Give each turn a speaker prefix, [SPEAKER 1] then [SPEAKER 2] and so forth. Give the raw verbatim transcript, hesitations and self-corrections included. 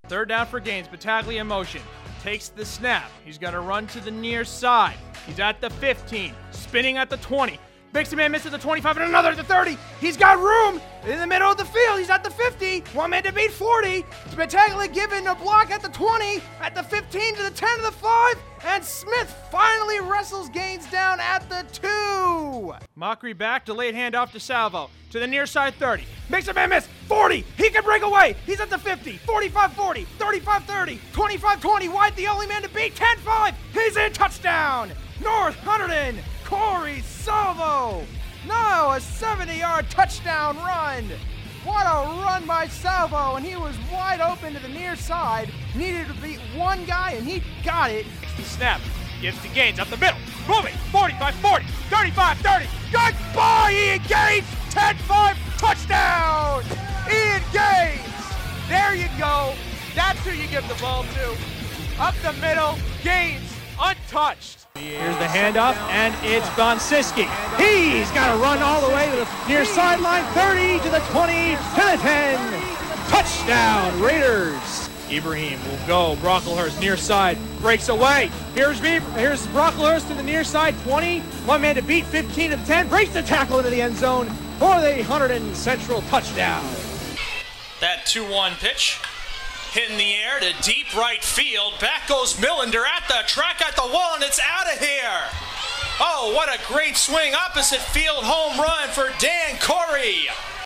[SPEAKER 1] Third down for Gaines. Battaglia in motion. Takes the snap. He's got to run to the near side. He's at the fifteen. Spinning at the twenty. Makes a man miss at the twenty-five and another at the thirty. He's got room in the middle of the field. He's at the fifty. One man to beat forty. Battaglia given a block at the twenty, at the fifteen, to the ten, to the five. And Smith finally wrestles Gaines down at the two. Mockery back, delayed handoff to Salvo. To the near side thirty. Makes a man miss. forty. He can break away. He's at the fifty. forty-five forty. thirty-five thirty. twenty-five twenty. Wide, the only man to beat. ten five. He's in. Touchdown. North Hunterdon. Corey Salvo. No, a seventy-yard touchdown run. What a run by Salvo, and he was wide open to the near side. Needed to beat one guy, and he got it. The snap gives to Gaines up the middle. Moving, forty-five forty, thirty-five thirty. Goodbye, Ian Gaines. ten five, touchdown. Ian Gaines. There you go. That's who you give the ball to. Up the middle, Gaines untouched. Here's the handoff, and it's Bonsiski. He's got to run all the way to the near sideline. thirty to the twenty to the ten. Touchdown, Raiders. Ibrahim will go. Brocklehurst near side, breaks away. Here's here's Brocklehurst to the near side, twenty. One man to beat, fifteen to the ten. Breaks the tackle into the end zone for the Hunterdon Central touchdown.
[SPEAKER 2] That two one pitch. Hit in the air to deep right field. Back goes Millender at the track, at the wall, and it's out of here. Oh, what a great swing. Opposite field home run for Dan Corey.